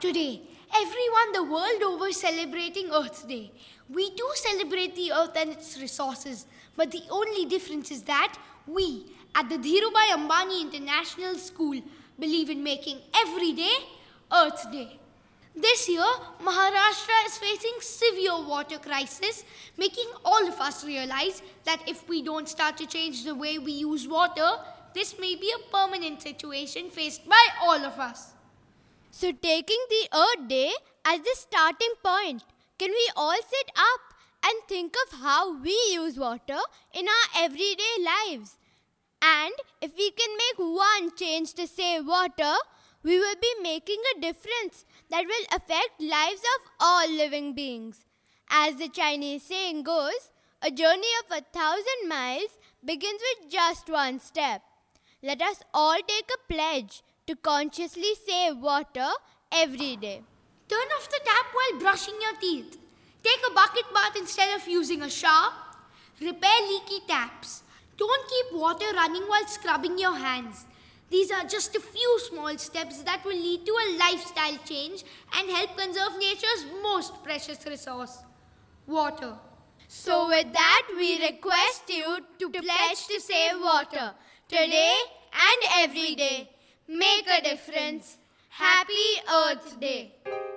Today, everyone the world over is celebrating Earth Day. We do celebrate the Earth and its resources, but the only difference is that we, at the Dhirubhai Ambani International School, believe in making every day Earth Day. This year, Maharashtra is facing severe water crisis, making all of us realize that if we don't start to change the way we use water, this may be a permanent situation faced by all of us. So taking the Earth Day as the starting point, can we all sit up and think of how we use water in our everyday lives? And if we can make one change to save water, we will be making a difference that will affect lives of all living beings. As the Chinese saying goes, a journey of 1,000 miles begins with just one step. Let us all take a pledge to consciously save water every day. Turn off the tap while brushing your teeth. Take a bucket bath instead of using a shower. Repair leaky taps. Don't keep water running while scrubbing your hands. These are just a few small steps that will lead to a lifestyle change and help conserve nature's most precious resource, water. So with that, we request you to pledge to save water today and every day. Make a difference. Happy Earth Day.